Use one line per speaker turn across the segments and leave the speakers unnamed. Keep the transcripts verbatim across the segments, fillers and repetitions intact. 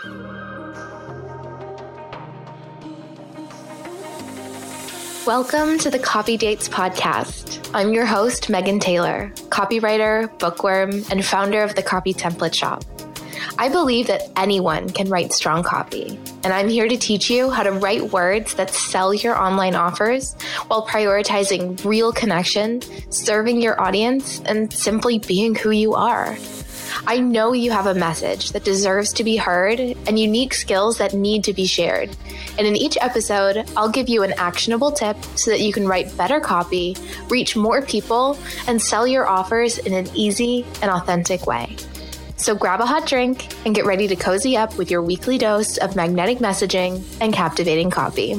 Welcome to the Copy Dates podcast. I'm your host, Megan Taylor, copywriter, bookworm, and founder of the Copy Template Shop. I believe that anyone can write strong copy, and I'm here to teach you how to write words that sell your online offers while prioritizing real connection, serving your audience, and simply being who you are. I know you have a message that deserves to be heard and unique skills that need to be shared. And in each episode, I'll give you an actionable tip so that you can write better copy, reach more people, and sell your offers in an easy and authentic way. So grab a hot drink and get ready to cozy up with your weekly dose of magnetic messaging and captivating copy.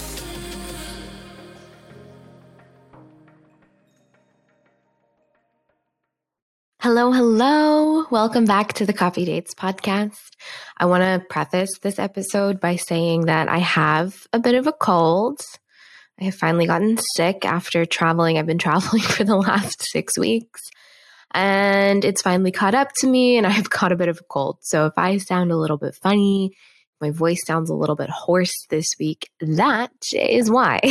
Hello, hello. Welcome back to the Copy Dates podcast. I want to preface this episode by saying that I have a bit of a cold. I have finally gotten sick after traveling. I've been traveling for the last six weeks. And it's finally caught up to me, and I've got a bit of a cold. So if I sound a little bit funny, my voice sounds a little bit hoarse this week, that is why.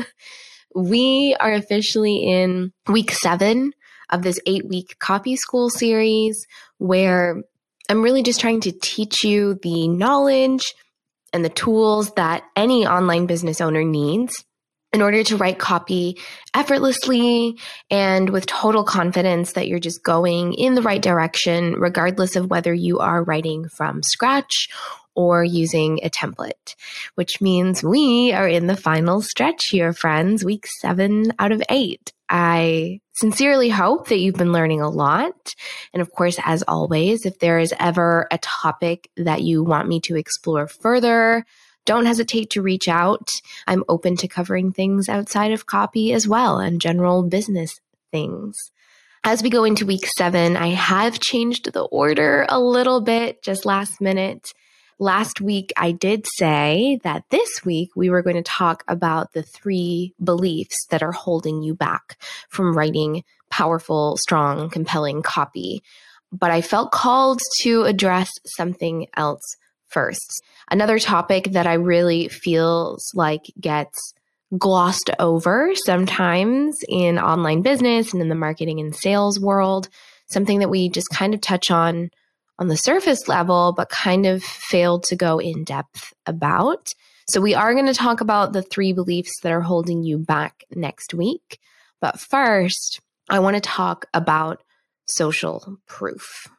We are officially in week seven of this eight-week copy school series where I'm really just trying to teach you the knowledge and the tools that any online business owner needs in order to write copy effortlessly and with total confidence that you're just going in the right direction, regardless of whether you are writing from scratch or using a template, which means we are in the final stretch here, friends, week seven out of eight. I sincerely hope that you've been learning a lot. And of course, as always, if there is ever a topic that you want me to explore further, don't hesitate to reach out. I'm open to covering things outside of copy as well and general business things. As we go into week seven, I have changed the order a little bit just last minute. Last week, I did say that this week we were going to talk about the three beliefs that are holding you back from writing powerful, strong, compelling copy. But I felt called to address something else first. Another topic that I really feels like gets glossed over sometimes in online business and in the marketing and sales world, something that we just kind of touch on on the surface level, but kind of failed to go in depth about. So we are going to talk about the three beliefs that are holding you back next week. But first, I want to talk about social proof.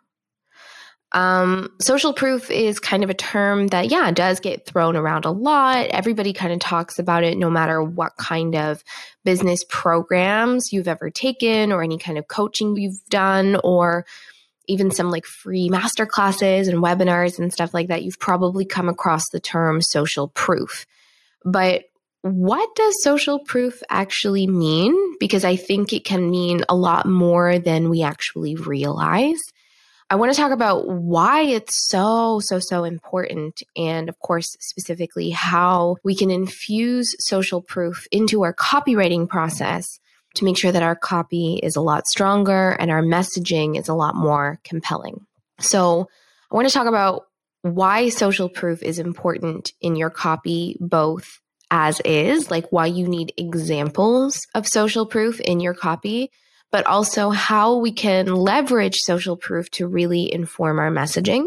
Um, social proof is kind of a term that, yeah, does get thrown around a lot. Everybody kind of talks about it no matter what kind of business programs you've ever taken or any kind of coaching you've done, or even some like free masterclasses and webinars and stuff like that. You've probably come across the term social proof. But what does social proof actually mean? Because I think it can mean a lot more than we actually realize. I want to talk about why it's so, so, so important. And of course, specifically how we can infuse social proof into our copywriting process to make sure that our copy is a lot stronger and our messaging is a lot more compelling. So I want to talk about why social proof is important in your copy, both as is, like why you need examples of social proof in your copy, but also how we can leverage social proof to really inform our messaging.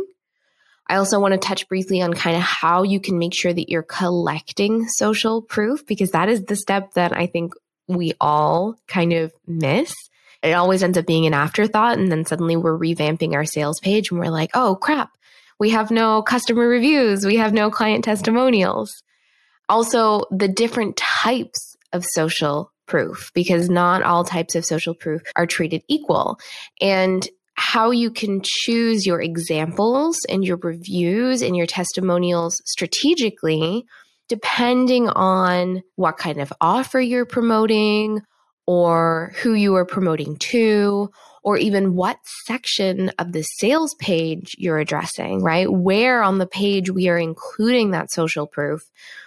I also want to touch briefly on kind of how you can make sure that you're collecting social proof, because that is the step that I think we all kind of miss. It always ends up being an afterthought. And then suddenly we're revamping our sales page and we're like, oh crap, we have no customer reviews. We have no client testimonials. Also, the different types of social proof, because not all types of social proof are treated equal. And how you can choose your examples and your reviews and your testimonials strategically, depending on what kind of offer you're promoting or who you are promoting to, or even what section of the sales page you're addressing, right? Where on the page we are including that social proof.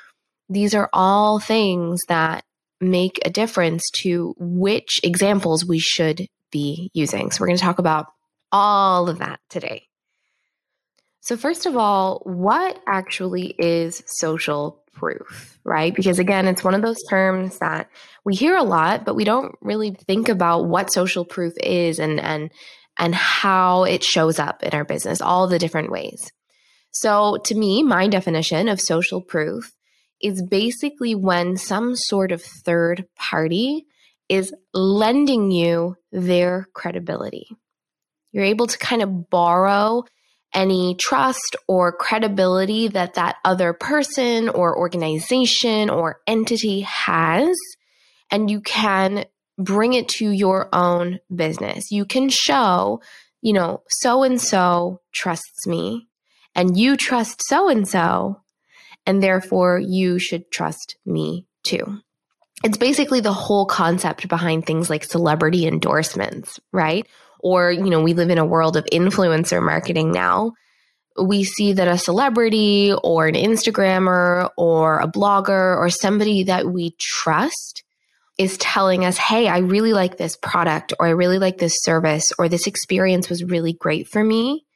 These are all things that make a difference to which examples we should be using. So we're going to talk about all of that today. So first of all, what actually is social proof, right? Because again, it's one of those terms that we hear a lot, but we don't really think about what social proof is and and and how it shows up in our business, all the different ways. So to me, my definition of social proof is basically when some sort of third party is lending you their credibility. You're able to kind of borrow any trust or credibility that that other person or organization or entity has, and you can bring it to your own business. You can show, you know, so-and-so trusts me, and you trust so-and-so, and therefore you should trust me too. It's basically the whole concept behind things like celebrity endorsements, right? Or, you know, we live in a world of influencer marketing now. We see that a celebrity or an Instagrammer or a blogger or somebody that we trust is telling us, hey, I really like this product, or I really like this service, or this experience was really great for me.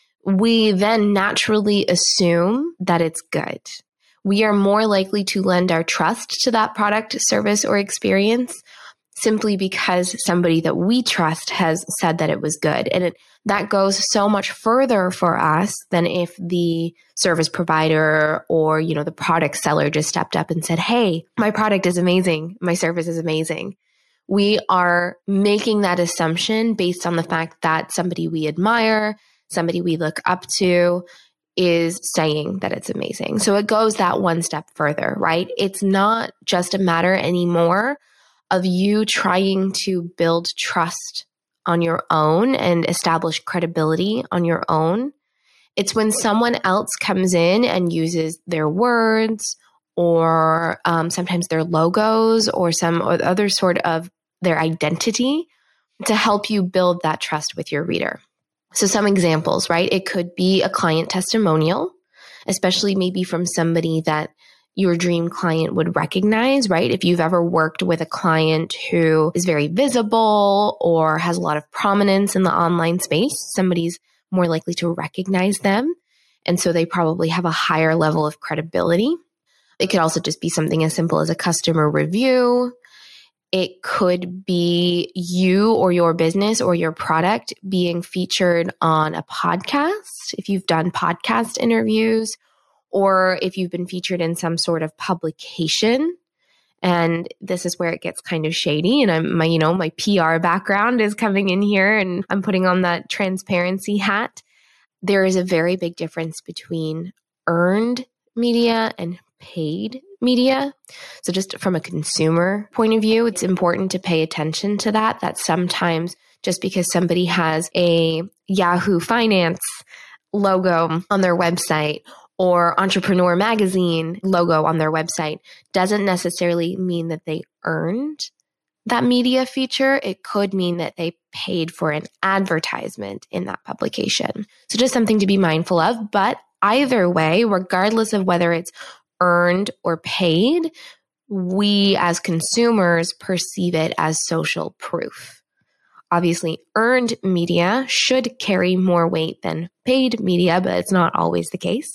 We then naturally assume that it's good. We are more likely to lend our trust to that product, service, or experience simply because somebody that we trust has said that it was good. And it, that goes so much further for us than if the service provider or, you know, the product seller just stepped up and said, hey, my product is amazing. My service is amazing. We are making that assumption based on the fact that somebody we admire, somebody we look up to, is saying that it's amazing. So it goes that one step further, right? It's not just a matter anymore of you trying to build trust on your own and establish credibility on your own. It's when someone else comes in and uses their words or um, sometimes their logos or some other sort of their identity to help you build that trust with your reader. So some examples, right? It could be a client testimonial, especially maybe from somebody that your dream client would recognize, right? If you've ever worked with a client who is very visible or has a lot of prominence in the online space, somebody's more likely to recognize them. And so they probably have a higher level of credibility. It could also just be something as simple as a customer review. It could be you or your business or your product being featured on a podcast, if you've done podcast interviews, or if you've been featured in some sort of publication. And this is where it gets kind of shady. And I'm my, you know, my P R background is coming in here and I'm putting on that transparency hat. There is a very big difference between earned media and paid media. So just from a consumer point of view, it's important to pay attention to that, that sometimes just because somebody has a Yahoo Finance logo on their website or Entrepreneur Magazine logo on their website doesn't necessarily mean that they earned that media feature. It could mean that they paid for an advertisement in that publication. So just something to be mindful of. But either way, regardless of whether it's earned or paid, we as consumers perceive it as social proof. Obviously, earned media should carry more weight than paid media, but it's not always the case.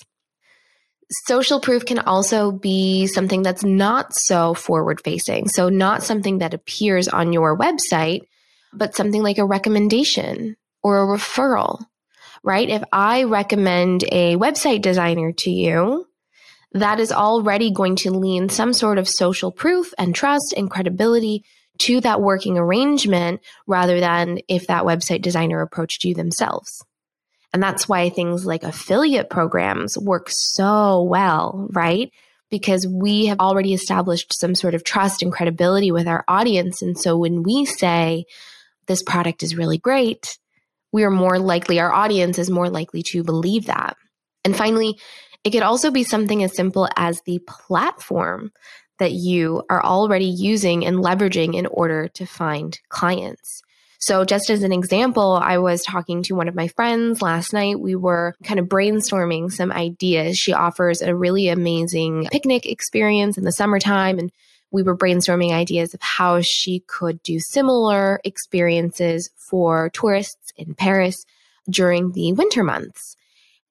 Social proof can also be something that's not so forward-facing. So not something that appears on your website, but something like a recommendation or a referral, right? If I recommend a website designer to you, that is already going to lean some sort of social proof and trust and credibility to that working arrangement rather than if that website designer approached you themselves. And that's why things like affiliate programs work so well, right? Because we have already established some sort of trust and credibility with our audience. And so when we say this product is really great, we are more likely, our audience is more likely to believe that. And finally, it could also be something as simple as the platform that you are already using and leveraging in order to find clients. So just as an example, I was talking to one of my friends last night. We were kind of brainstorming some ideas. She offers a really amazing picnic experience in the summertime, and we were brainstorming ideas of how she could do similar experiences for tourists in Paris during the winter months.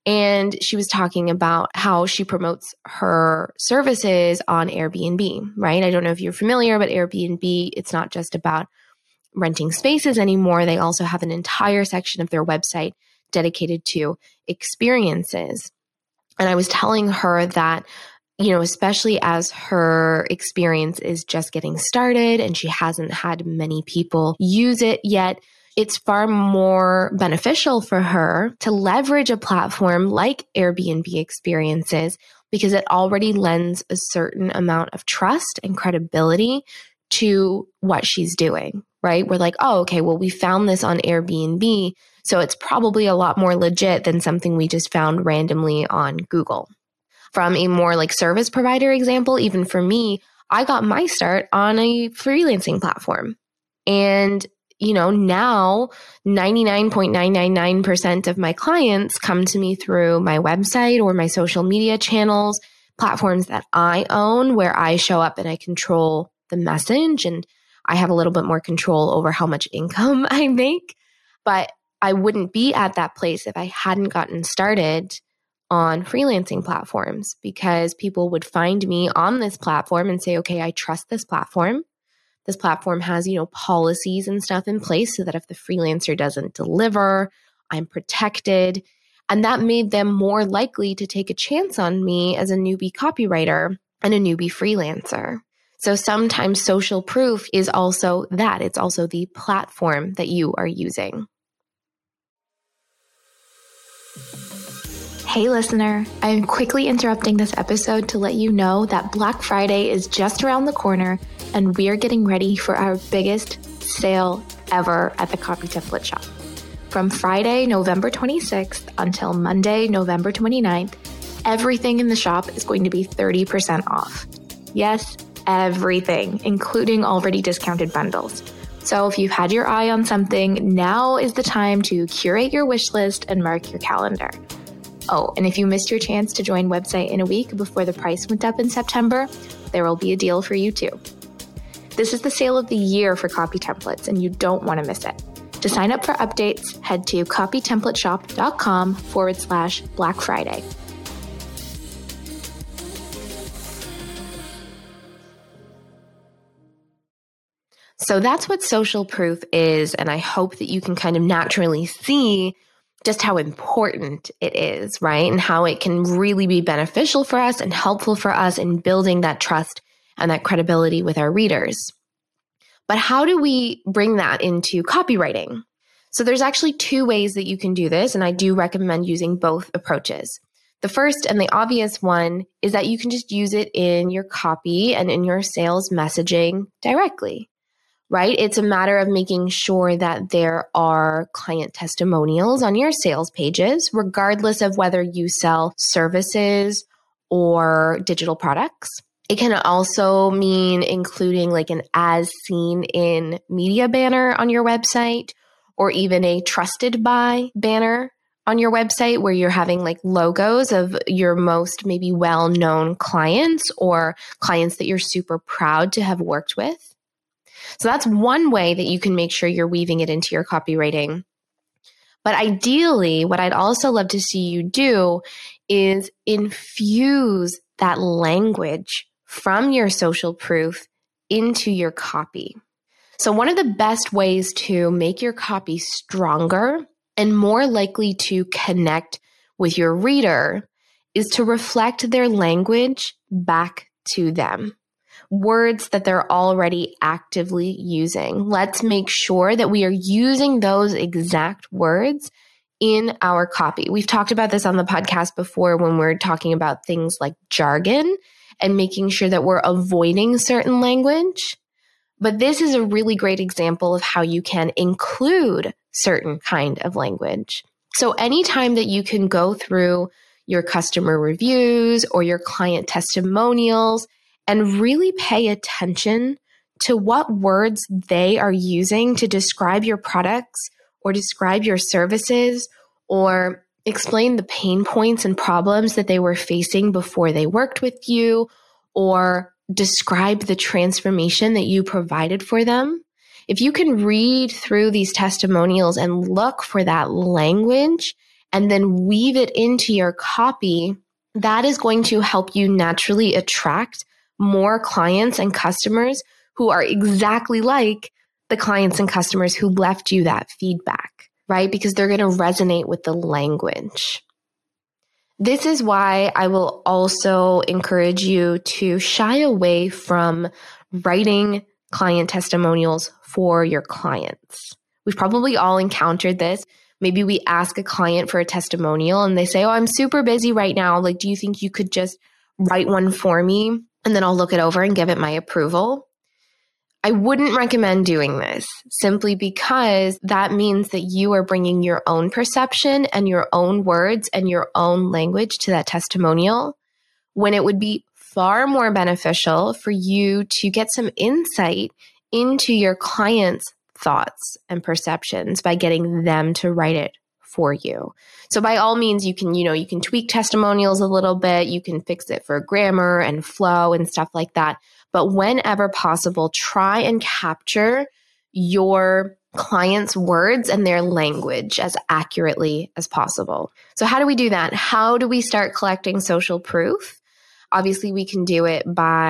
And she was talking about how she promotes her services on Airbnb, right? I don't know if you're familiar, but Airbnb, it's not just about renting spaces anymore. They also have an entire section of their website dedicated to experiences. And I was telling her that, you know, especially as her experience is just getting started and she hasn't had many people use it yet, it's far more beneficial for her to leverage a platform like Airbnb Experiences because it already lends a certain amount of trust and credibility to what she's doing, right? We're like, oh, okay, well, we found this on Airbnb, so it's probably a lot more legit than something we just found randomly on Google. From a more like service provider example, even for me, I got my start on a freelancing platform. And you know, now ninety-nine point nine nine nine percent of my clients come to me through my website or my social media channels, platforms that I own, where I show up and I control the message and I have a little bit more control over how much income I make. But I wouldn't be at that place if I hadn't gotten started on freelancing platforms, because people would find me on this platform and say, okay, I trust this platform. This platform has, you know, policies and stuff in place so that if the freelancer doesn't deliver, I'm protected. And that made them more likely to take a chance on me as a newbie copywriter and a newbie freelancer. So sometimes social proof is also that. It's also the platform that you are using. Hey listener, I'm quickly interrupting this episode to let you know that Black Friday is just around the corner and we're getting ready for our biggest sale ever at the Copy Template Shop. From Friday, November twenty-sixth until Monday, November twenty-ninth, everything in the shop is going to be thirty percent off. Yes, everything, including already discounted bundles. So if you've had your eye on something, now is the time to curate your wish list and mark your calendar. Oh, and if you missed your chance to join Website in a Week before the price went up in September, there will be a deal for you too. This is the sale of the year for Copy Templates, and you don't want to miss it. To sign up for updates, head to copytemplateshop.com forward slash Black Friday. So that's what social proof is, and I hope that you can kind of naturally see just how important it is, right? And how it can really be beneficial for us and helpful for us in building that trust and that credibility with our readers. But how do we bring that into copywriting? So there's actually two ways that you can do this, and I do recommend using both approaches. The first and the obvious one is that you can just use it in your copy and in your sales messaging directly. Right? It's a matter of making sure that there are client testimonials on your sales pages, regardless of whether you sell services or digital products. It can also mean including like an as seen in media banner on your website, or even a trusted by banner on your website where you're having like logos of your most maybe well-known clients or clients that you're super proud to have worked with. So that's one way that you can make sure you're weaving it into your copywriting. But ideally, what I'd also love to see you do is infuse that language from your social proof into your copy. So one of the best ways to make your copy stronger and more likely to connect with your reader is to reflect their language back to them. Words that they're already actively using. Let's make sure that we are using those exact words in our copy. We've talked about this on the podcast before when we're talking about things like jargon and making sure that we're avoiding certain language. But this is a really great example of how you can include certain kind of language. So anytime that you can go through your customer reviews or your client testimonials and really pay attention to what words they are using to describe your products or describe your services or explain the pain points and problems that they were facing before they worked with you, or describe the transformation that you provided for them. If you can read through these testimonials and look for that language and then weave it into your copy, that is going to help you naturally attract more clients and customers who are exactly like the clients and customers who left you that feedback, right? Because they're going to resonate with the language. This is why I will also encourage you to shy away from writing client testimonials for your clients. We've probably all encountered this. Maybe we ask a client for a testimonial and they say, oh, I'm super busy right now. Like, do you think you could just write one for me? And then I'll look it over and give it my approval. I wouldn't recommend doing this simply because that means that you are bringing your own perception and your own words and your own language to that testimonial, when it would be far more beneficial for you to get some insight into your client's thoughts and perceptions by getting them to write it for you. So by all means, you can, you know, you can tweak testimonials a little bit, you can fix it for grammar and flow and stuff like that. But whenever possible, try and capture your client's words and their language as accurately as possible. So how do we do that? How do we start collecting social proof? Obviously, we can do it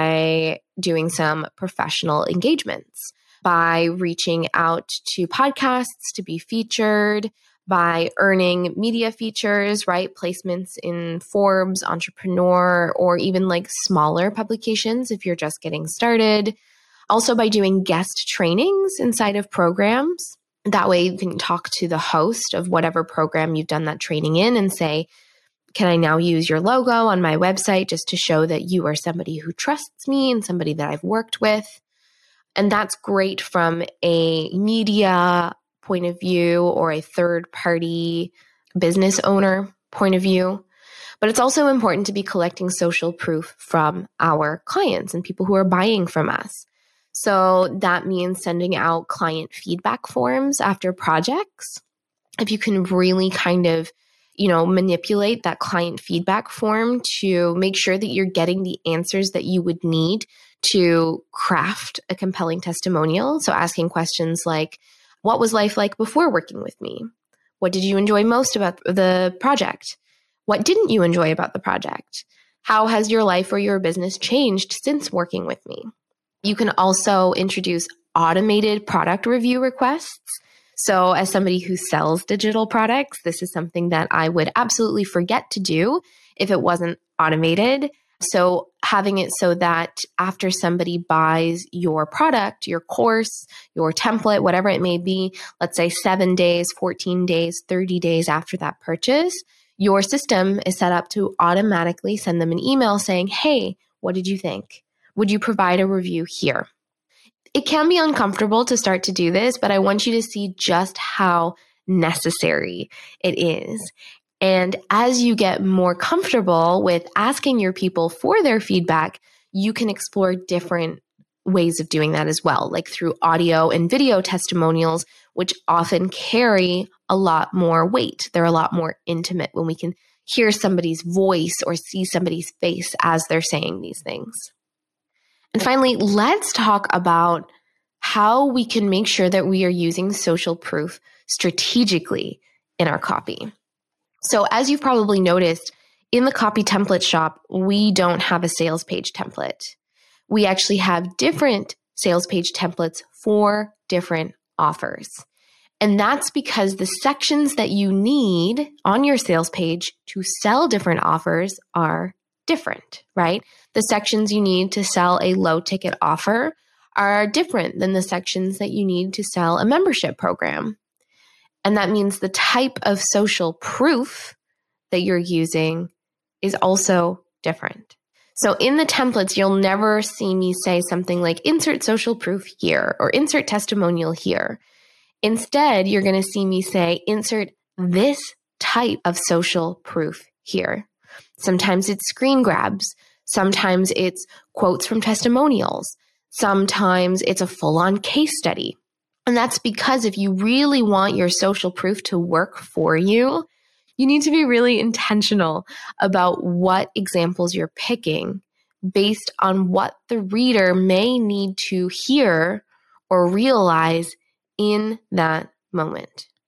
by doing some professional engagements, by reaching out to podcasts to be featured, by earning media features, right? Placements in Forbes, Entrepreneur, or even like smaller publications if you're just getting started. Also by doing guest trainings inside of programs. That way you can talk to the host of whatever program you've done that training in and say, can I now use your logo on my website just to show that you are somebody who trusts me and somebody that I've worked with? And that's great from a media point of view or a third party business owner point of view. But it's also important to be collecting social proof from our clients and people who are buying from us. So that means sending out client feedback forms after projects. If you can really kind of, you know, manipulate that client feedback form to make sure that you're getting the answers that you would need to craft a compelling testimonial. So asking questions like, what was life like before working with me? What did you enjoy most about the project? What didn't you enjoy about the project? How has your life or your business changed since working with me? You can also introduce automated product review requests. So as somebody who sells digital products, this is something that I would absolutely forget to do if it wasn't automated. So having it so that after somebody buys your product, your course, your template, whatever it may be, let's say seven days, fourteen days, thirty days after that purchase, your system is set up to automatically send them an email saying, hey, what did you think? Would you provide a review here? It can be uncomfortable to start to do this, but I want you to see just how necessary it is. And as you get more comfortable with asking your people for their feedback, you can explore different ways of doing that as well, like through audio and video testimonials, which often carry a lot more weight. They're a lot more intimate when we can hear somebody's voice or see somebody's face as they're saying these things. And finally, let's talk about how we can make sure that we are using social proof strategically in our copy. So as you've probably noticed, in the Copy Template Shop, we don't have a sales page template. We actually have different sales page templates for different offers. And that's because the sections that you need on your sales page to sell different offers are different, right? The sections you need to sell a low ticket offer are different than the sections that you need to sell a membership program. And that means the type of social proof that you're using is also different. So in the templates, you'll never see me say something like insert social proof here or insert testimonial here. Instead, you're going to see me say insert this type of social proof here. Sometimes it's screen grabs. Sometimes it's quotes from testimonials. Sometimes it's a full-on case study. And that's because if you really want your social proof to work for you, you need to be really intentional about what examples you're picking based on what the reader may need to hear or realize in that moment.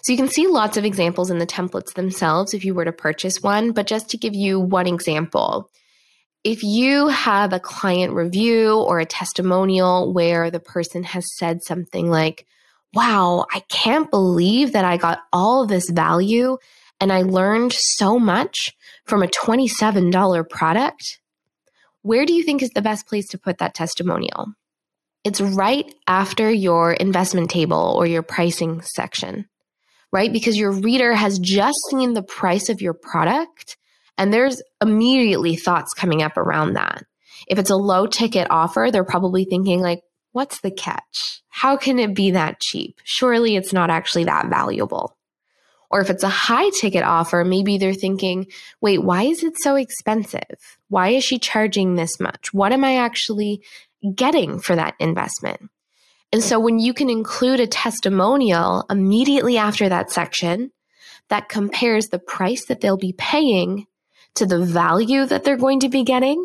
So you can see lots of examples in the templates themselves if you were to purchase one, but just to give you one example, if you have a client review or a testimonial where the person has said something like, wow, I can't believe that I got all this value and I learned so much from a twenty-seven dollars product, where do you think is the best place to put that testimonial? It's right after your investment table or your pricing section, right? Because your reader has just seen the price of your product and there's immediately thoughts coming up around that. If it's a low ticket offer, they're probably thinking like, what's the catch? How can it be that cheap? Surely it's not actually that valuable. Or if it's a high ticket offer, maybe they're thinking, wait, why is it so expensive? Why is she charging this much? What am I actually getting for that investment? And so when you can include a testimonial immediately after that section that compares the price that they'll be paying to the value that they're going to be getting,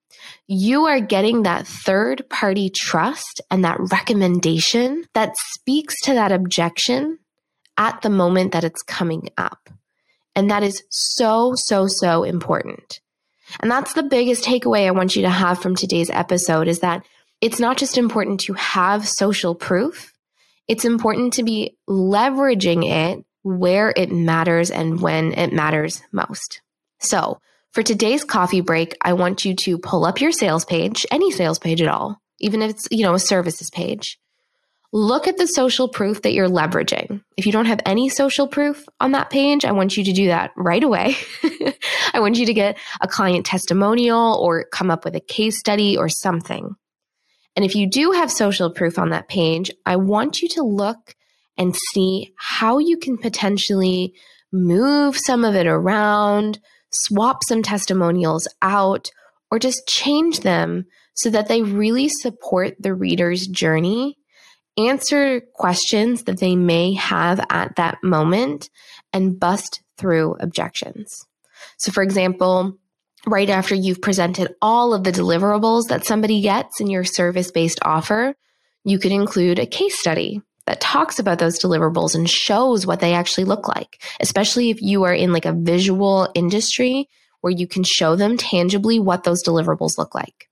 you are getting that third party trust and that recommendation that speaks to that objection at the moment that it's coming up. And that is so, so, so important. And that's the biggest takeaway I want you to have from today's episode is that it's not just important to have social proof. It's important to be leveraging it where it matters and when it matters most. So for today's coffee break, I want you to pull up your sales page, any sales page at all, even if it's, you know, a services page. Look at the social proof that you're leveraging. If you don't have any social proof on that page, I want you to do that right away. I want you to get a client testimonial or come up with a case study or something. And if you do have social proof on that page, I want you to look and see how you can potentially move some of it around, swap some testimonials out, or just change them so that they really support the reader's journey, answer questions that they may have at that moment, and bust through objections. So for example, right after you've presented all of the deliverables that somebody gets in your service-based offer, you could include a case study that talks about those deliverables and shows what they actually look like, especially if you are in like a visual industry where you can show them tangibly what those deliverables look like.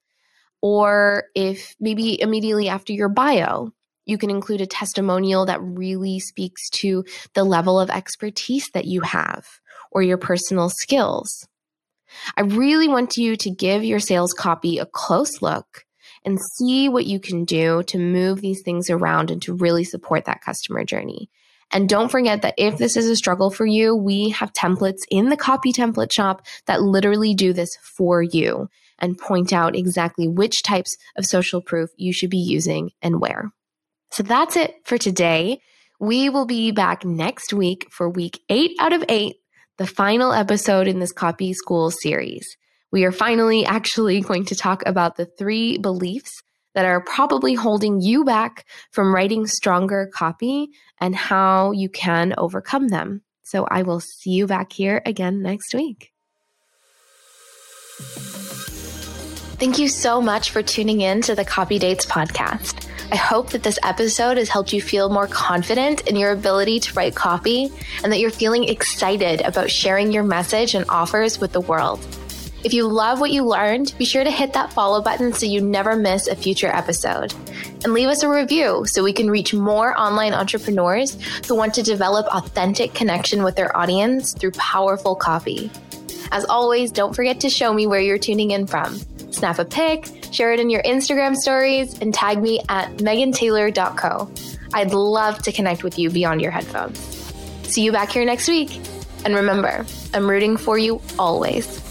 Or if maybe immediately after your bio, you can include a testimonial that really speaks to the level of expertise that you have or your personal skills. I really want you to give your sales copy a close look and see what you can do to move these things around and to really support that customer journey. And don't forget that if this is a struggle for you, we have templates in the Copy Template Shop that literally do this for you and point out exactly which types of social proof you should be using and where. So that's it for today. We will be back next week for week eight out of eight, the final episode in this Copy School series. We are finally actually going to talk about the three beliefs that are probably holding you back from writing stronger copy and how you can overcome them. So I will see you back here again next week. Thank you so much for tuning in to the Copy Dates podcast. I hope that this episode has helped you feel more confident in your ability to write copy and that you're feeling excited about sharing your message and offers with the world. If you love what you learned, be sure to hit that follow button so you never miss a future episode. And leave us a review so we can reach more online entrepreneurs who want to develop authentic connection with their audience through powerful copy. As always, don't forget to show me where you're tuning in from. Snap a pic, share it in your Instagram stories, and tag me at megan taylor dot co. I'd love to connect with you beyond your headphones. See you back here next week. And remember, I'm rooting for you always.